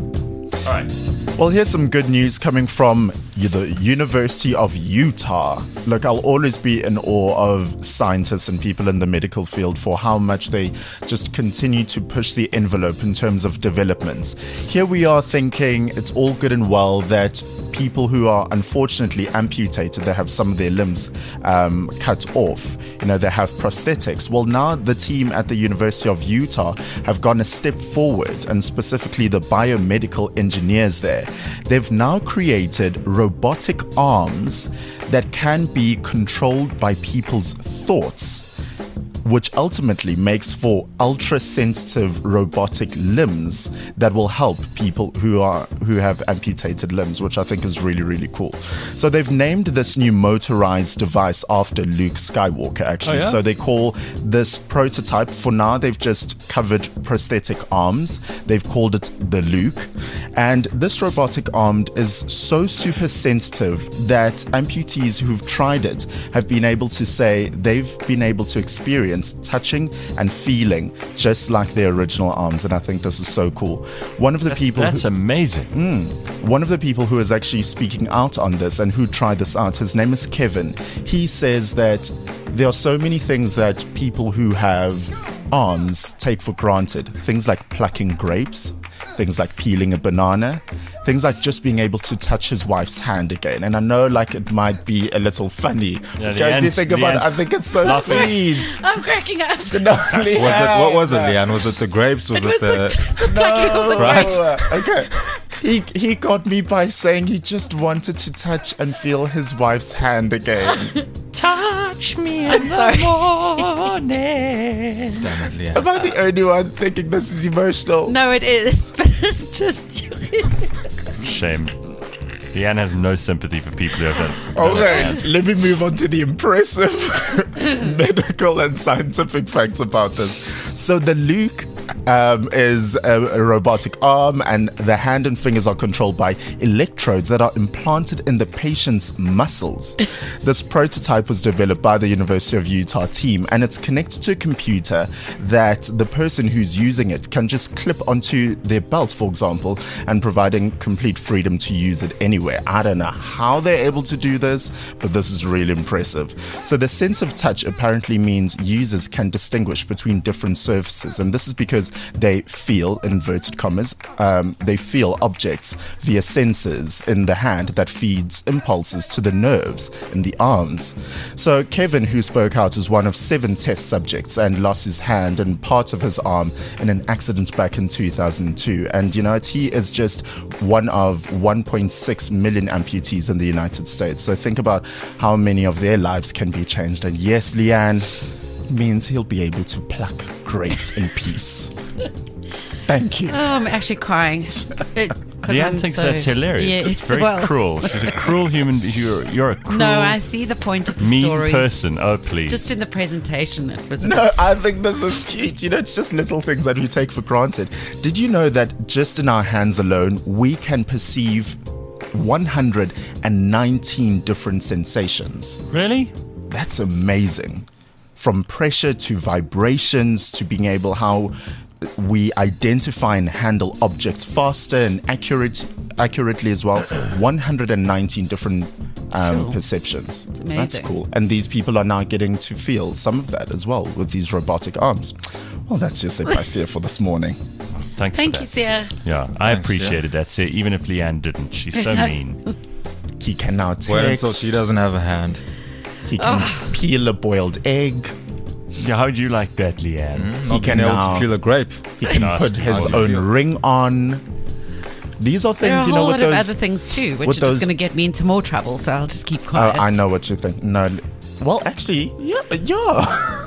All right. Well, here's some good news coming from the University of Utah. Look, I'll always be in awe of scientists and people in the medical field for how much they just continue to push the envelope in terms of developments. Here we are thinking it's all good and well that people who are unfortunately amputated, they have some of their limbs um, cut off, you know, they have prosthetics. Well, now the team at the University of Utah have gone a step forward, and specifically the biomedical engineers there. They've now created robotic arms that can be controlled by people's thoughts, which ultimately makes for ultra-sensitive robotic limbs that will help people who are who have amputated limbs, which I think is really, really cool. So they've named this new motorized device after Luke Skywalker, actually. Oh, yeah? So they call this prototype, for now they've just covered prosthetic arms. They've called it the Luke. And this robotic arm is so super sensitive that amputees who've tried it have been able to say they've been able to experience touching and feeling just like their original arms, and I think this is so cool. One of the that's, people that's who, amazing mm, one of the people who is actually speaking out on this and who tried this out, his name is Kevin. He says that there are so many things that people who have arms take for granted, things like plucking grapes, things like peeling a banana, things like just being able to touch his wife's hand again. And I know, like, it might be a little funny, yeah, because you think about it, I think it's so sweet. I'm cracking up. No, was it, what was it, Leanne? Was it the grapes? Was it, it was the... the, the plucking of the right. grapes. Okay. He he got me by saying he just wanted to touch and feel his wife's hand again. Touch me I'm in sorry. the morning. Damn it, Leanne. Am I the only one thinking this is emotional? No, it is, but it's just... Shame. Leanne has no sympathy for people who have that. Okay, let me move on to the impressive medical and scientific facts about this. So the Luke um, is a, a robotic arm, and the hand and fingers are controlled by electrodes that are implanted in the patient's muscles. This prototype was developed by the University of Utah team, and it's connected to a computer that the person who's using it can just clip onto their belt, for example, and providing complete freedom to use it anywhere. I don't know how they're able to do this, but this is really impressive. So the sense of touch apparently means users can distinguish between different surfaces, and this is because they feel, in inverted commas, um, they feel objects via sensors in the hand that feeds impulses to the nerves in the arms. So Kevin, who spoke out, is one of seven test subjects and lost his hand and part of his arm in an accident back in two thousand two. And you know, he is just one of one point six million amputees in the United States. So think about how many of their lives can be changed. And yes, Leanne, means he'll be able to pluck grapes in peace. Thank you. Oh, I'm actually crying. It, 'cause Leanne I'm thinks so- that's hilarious. Yeah, it's very well, cruel. She's a cruel human. You're, you're a cruel, No, I see the point of the mean story. person. Oh, please. Just in the presentation, it was. a No, bit- I think this is cute. You know, it's just little things that we take for granted. Did you know that just in our hands alone, we can perceive one hundred nineteen different sensations? Really? That's amazing. From pressure to vibrations to being able how we identify and handle objects faster and accurate, accurately as well. one hundred nineteen different um, Cool. perceptions. It's amazing. That's cool. And these people are now getting to feel some of that as well with these robotic arms. Well, that's just it, I see it for this morning. Thanks Thank for you, that. Sia. Yeah, I Thanks, appreciated that, Sia, even if Leanne didn't. She's so mean. He can now text. Wait until she doesn't have a hand. He can peel a boiled egg. Yeah, how would you like that, Leanne? Not can being able now- to peel a grape. He can Nasty. put his How do you own feel? ring on. These are There are things, a you know, whole with lot of those. other things too, which with are those- just going to get me into more trouble. So I'll just keep Oh, quiet. I know what you think. No, well, actually, yeah, yeah.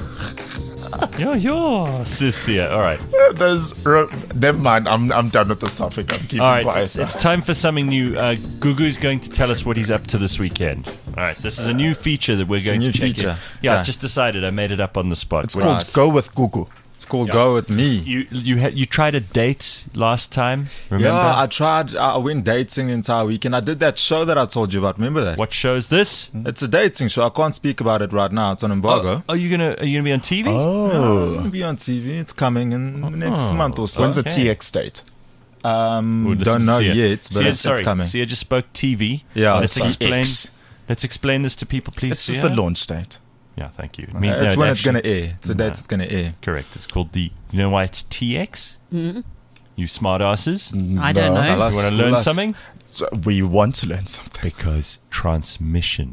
Yo, yo, sis, Sia. All right. There's, ro- never mind. I'm, I'm done with this topic. I'm keeping All right, quiet. it's, it's time for something new. Uh, Gugu's going to tell us what he's up to this weekend. All right, this is a new feature that we're It's a going new to check feature. in. Yeah, Yeah. I just decided. I made it up on the spot. It's What- called Right. Go with Gugu. It's called Go With Me. You you had you tried a date last time. Remember Yeah, I tried. I went dating the entire weekend. I did that show that I told you about. Remember that? what show's this? It's a dating show. I can't speak about it right now. It's on embargo. Are you gonna Are you gonna be on T V? Oh. It'll be on T V. It's coming in the next Oh. month or so. When's the Okay. T X date? Um, Ooh, listen don't to know Sia. yet, but Sia, it's, sorry, it's coming. Sia just spoke T V. Yeah, let's it's explain. X. Let's explain this to people, please. It's just Sia. the launch date. Yeah, thank you. It Uh, means- no, it's it when it's actually- going to air. It's a date No. it's going to air. Correct. It's called the. You know why it's T X? Mm-hmm. You smart asses. You I don't No. Tell know. us. want to School learn us. something? So we want to learn something. Because transmission.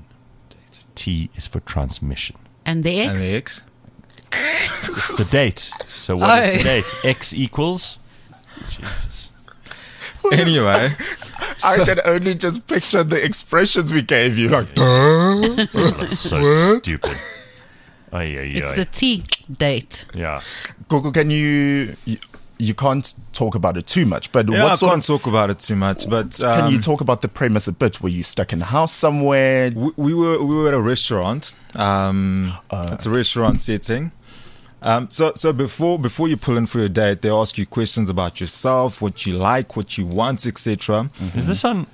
T is for transmission. And the And X? the X? It's the date. So what is Oh. the date? X equals. Jesus. Anyway, I can only just picture the expressions we gave you. Like, duh. People are so stupid. Ay, ay, It's ay. the T date. Yeah. Gugu, can you, you? You can't talk about it too much, but yeah, what I sort can't of, talk about it too much. But um, can you talk about the premise a bit? Were you stuck in a house somewhere? we, we were we were at a restaurant. Um, it's a restaurant setting. Um, so so before before you pull in for your date, they ask you questions about yourself, what you like, what you want, et cetera. Is this on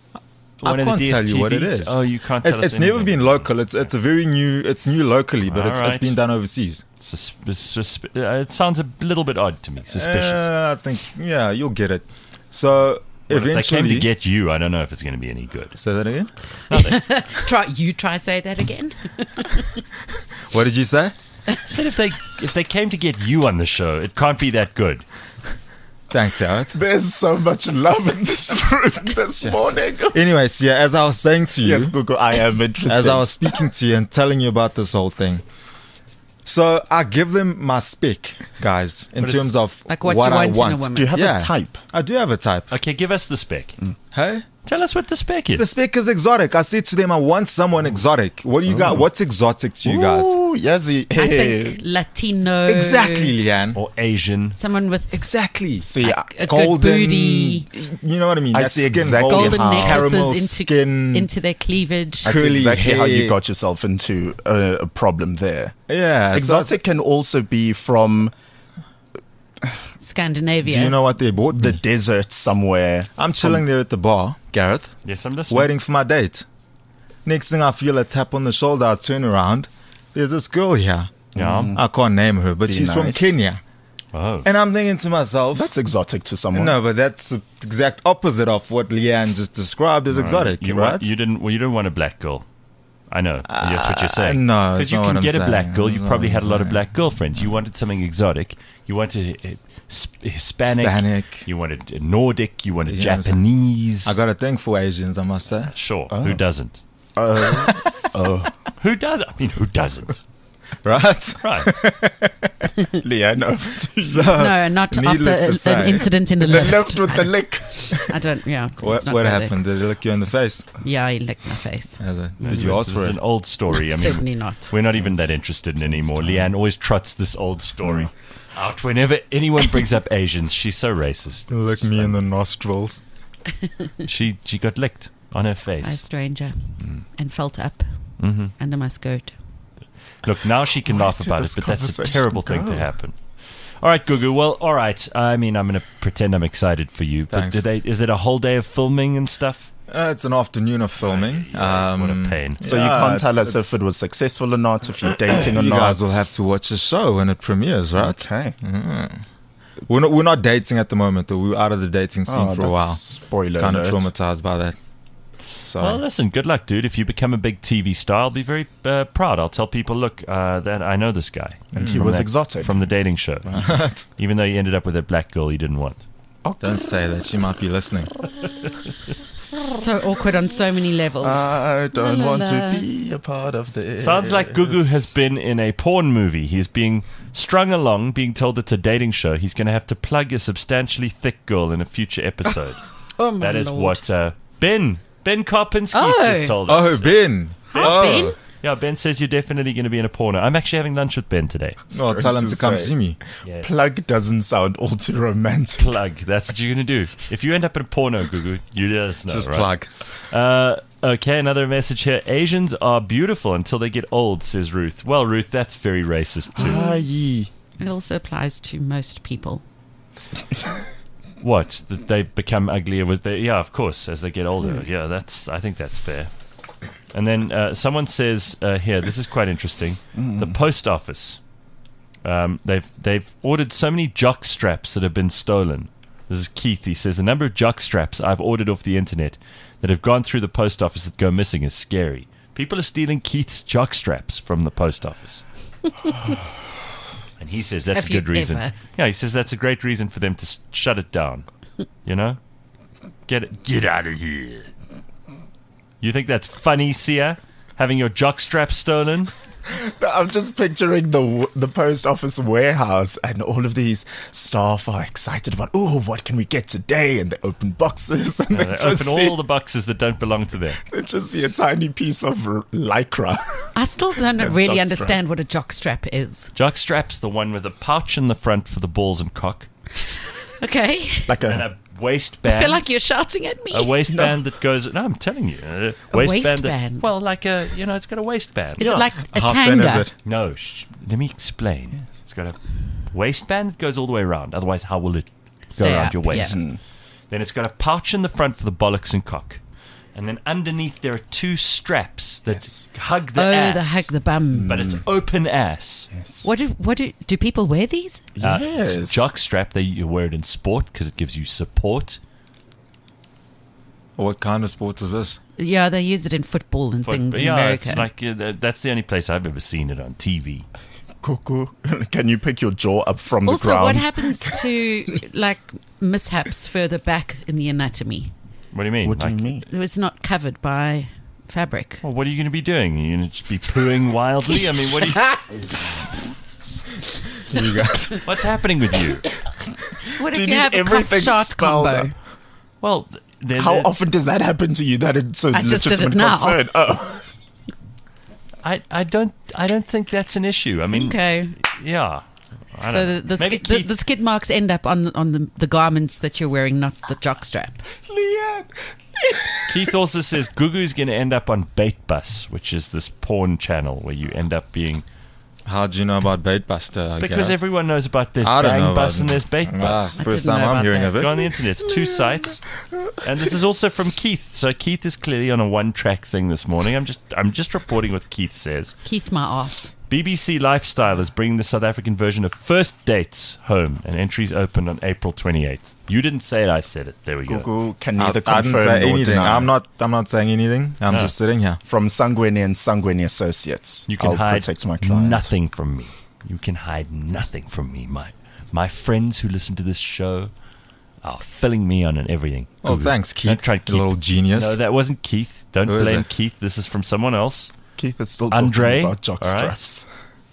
I one of can't the tell you what it D S T V? is. Oh, you can't It- tell us it's never anything. been local. It's it's a very new. It's new locally, but it's, Alright. it's been done overseas. Sus- sus- uh, it sounds a little bit odd to me. Suspicious. Uh, I think yeah, you'll get it. So But if they eventually, came to get you, I don't know if it's going to be any good. say that again. Try you try say that again. What did you say? I said if they if they came to get you on the show, it can't be that good. Thanks, Gareth. There's so much love in this room this morning. Anyways, yeah, as I was saying to you, Yes, Gugu, I am interested. as I was speaking to you and telling you about this whole thing. So I give them my spec, guys, in What is- terms of Like what what you I want in a want. woman. Do you have Yeah. a type? I do have a type. Okay, give us the spec. Hey, Tell us what the spec is. the spec is exotic. I said to them, I want someone exotic. What do you got? What's exotic to you guys? Ooh, Yazzie. I Hey. think Latino. Exactly, Leanne. or Asian. Someone with Exactly. See, a good golden, booty, you know what I mean? I That see skin, exactly golden how- caramel necklaces into skin. into their cleavage. I see curly exactly how you hair. got yourself into a, a problem there. Yeah, so Exotic can also be from Scandinavia. Do you know what they bought me? The desert somewhere. I'm chilling there at the bar, Gareth, Yes, I'm listening. waiting for my date. Next thing I feel a tap on the shoulder, I turn around. There's this girl here. Yeah. I can't name her, but Be she's from nice. Kenya. Oh. And I'm thinking to myself, That's exotic to someone. no, but that's the exact opposite of what Leanne just described as exotic, You, right? want, you didn't. Well, you don't want a black girl. I know. That's what you're Uh, saying. no, because it's you not can what I'm get a black saying. girl. That's You've not probably what had I'm a lot of saying. black girlfriends. You wanted something exotic. You wanted uh, sp- Hispanic. Hispanic. You wanted Nordic. You wanted You know what I'm saying? Japanese. I got a thing for Asians, I must say. Sure. Who doesn't? Uh, oh, Who does? I mean, who doesn't? Right? Right. Leanne, over to you. So, No, not after needless to a, an say, incident in the The lift. left with the lick. I don't, yeah. What, let's not what go there. happened? Did they look you in the face? Yeah, he licked my face. As a, did you This ask is for an it? old story. I mean, Certainly not. we're not even that interested in it anymore. Leanne always trots this old story out whenever anyone brings up Asians. She's so racist. Look me in the nostrils. She she got licked on her By a face. stranger Mm. and felt up hmm under my skirt. Look, now she can Where laugh did about it, this but that's a conversation terrible thing go? to happen. All right, Gugu. Well, all right. I mean, I'm going to pretend I'm excited for you. But Thanks. did they, is it a whole day of filming and stuff? Uh, it's an afternoon of filming. Yeah, what a Um, pain. So you Yeah, can't tell it's- us if it was successful or not, if you're dating or You not. guys will have to watch the show when it premieres, right? Okay. We're not, we're not dating at the moment, though. We were out of the dating scene Oh, for a that's while. Spoiler Kind of alert. traumatized by that. So Well, listen, good luck, dude. If you become a big T V star, I'll be very uh, proud. I'll tell people, look, uh, that I know this guy. And he From was that- exotic. From the dating show. Even though he ended up with a black girl he didn't want. don't say that. She might be listening. So awkward on so many levels. I don't La, la, want la. to be a part of this. Sounds like Gugu has been in a porn movie. He's being strung along, being told it's a dating show. He's going to have to plug a substantially thick girl in a future episode. oh, my That is Lord. what uh, Ben, Ben Karpinski's Oh. just told us. Oh, Ben. Oh, Ben? Yeah, Ben says you're definitely going to be in a porno. I'm actually having lunch with Ben today. well, tell him to to come say. see me. Yeah. Plug doesn't sound all too romantic. Plug. That's what you're going to do. If you end up in a porno, Gugu, you let us know. Just right? plug. Uh, okay, another message here. Asians are beautiful until they get old, says Ruth. Well, Ruth, that's very racist too. Ah, ye. It also applies to most people. What? That they become uglier with the yeah, of course, as they get older. Yeah, that's I think that's fair. And then uh, someone says uh, here, this is quite interesting. The post office. Um, they've they've ordered so many jock straps that have been stolen. This is Keith. He says the number of jock straps I've ordered off the internet that have gone through the post office that go missing is scary. People are stealing Keith's jock straps from the post office. And he says that's Have a good you reason. ever? Yeah, he says that's a great reason for them to s- shut it down. You know, get it, get out of here. You think that's funny, Sia? Having your jock strap stolen? I'm just picturing the the post office warehouse, and all of these staff are excited about, oh, what can we get today? And they open boxes, and, And they, they just open see, all the boxes that don't belong to them. they just see a tiny piece of r- lycra. I still don't A really jockstrap. understand what a jockstrap is. Jock strap's the one with a pouch in the front for the balls and cock, Okay. Like and a, a waistband. I feel like you're shouting at me. a waistband that goes. No, I'm telling you, a A waistband. That, waistband? well, like a you know, it's got a waistband. Is it like a How thin is tanga? it? No, sh- let me explain. It's got a waistband that goes all the way around. Otherwise, how will it go Stay around up, your waist? yeah. Then it's got a pouch in the front for the bollocks and cock. And then underneath there are two straps that Yes. hug the Oh, ass. the hug the bum. But it's open ass. yes. What do what do do people wear these? Uh, Yes. it's a jock strap. They you wear it in sport because it gives you support. What kind of sports is this? Yeah, they use it in football and But, things in yeah, America. it's like uh, th- that's the only place I've ever seen it on T V. Cuckoo. Can you pick your jaw up from the also, ground? what happens to like mishaps further back in the anatomy? What do you mean? What do Like, you mean? It's not covered by fabric. Well, what are you going to be doing? Are you going to just be pooing wildly? I mean, what? Are you, You guys. what's happening with you? What Do if you you need have a everything cock shot spelled combo? out? Well, there- How there- often does that happen to you? That it's a I just did it legitimate now. concern. Oh, I, I don't I don't think that's an issue. I mean, Okay. yeah. I So don't the know. the, Maybe skid, the Keith- the skid marks end up on the, on the, the garments that you're wearing, not the jockstrap. Leanne. Keith also says Gugu's going to end up on Bait Bus, which is this porn channel where you end up being How do you know about Baitbuster? Because Gareth? everyone knows about this I don't Bang know about Bus and it. there's Bait Ah, Bus. I first didn't time know I'm about hearing that. of it. Go on the internet. It's two sites, and this is also from Keith. So Keith is clearly on a one-track thing this morning. I'm just, I'm just reporting what Keith says. Keith, my ass. B B C Lifestyle is bringing the South African version of First Dates home, and entries open on April twenty-eighth. You didn't say it; I said it. There we go. Google can I, neither I didn't confirm say nor anything. deny. I'm not. I'm not saying anything. I'm No. just sitting here. From Sangweni and Sangweni Associates. You can I'll hide protect my client. nothing from me. You can hide nothing from me. My my friends who listen to this show are filling me on and everything. Oh, Guru. thanks, Don't Keith. try You little genius. No, that wasn't Keith. Don't Who is blame it? Keith. This is from someone else. Keith is still Andre, talking about jock all right. straps.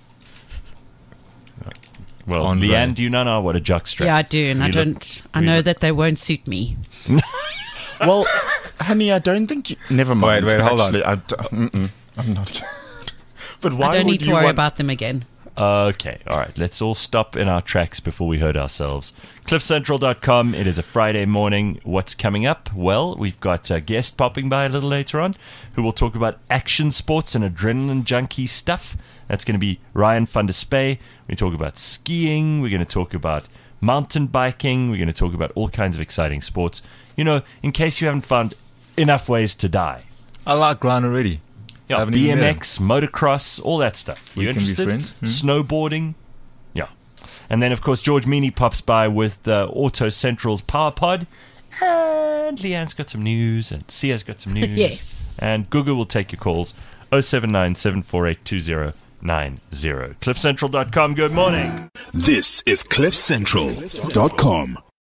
Well, Andre. Leanne, do you not know what a jock strap Yeah, I is? do, and I We look- don't. I we know look- that they won't suit me. Well, honey, I don't think. You, never mind. wait, hold on. Actually, I d- mm-mm, I'm not. But why I don't would need to you worry want- about them again. Okay, all right. Let's all stop in our tracks before we hurt ourselves. cliff central dot com. It is a Friday morning. What's coming up? Well, we've got a guest popping by a little later on who will talk about action sports and adrenaline junkie stuff. That's going to be Ryan van der Spey. We talk about skiing. We're going to talk about mountain biking. We're going to talk about all kinds of exciting sports. You know, in case you haven't found enough ways to die. I like Ryan already. Yeah, Haven't even B M met him. X, motocross, all that stuff. We You can be interested? friends. Hmm? Snowboarding. Yeah. And then, of course, George Meany pops by with uh, Auto Central's Power Pod. And Leanne's got some news. And Sia's got some news. Yes. And Gugu will take your calls. oh seven nine, seven four eight, two oh nine oh. cliff central dot com. Good morning. This is cliff central dot com.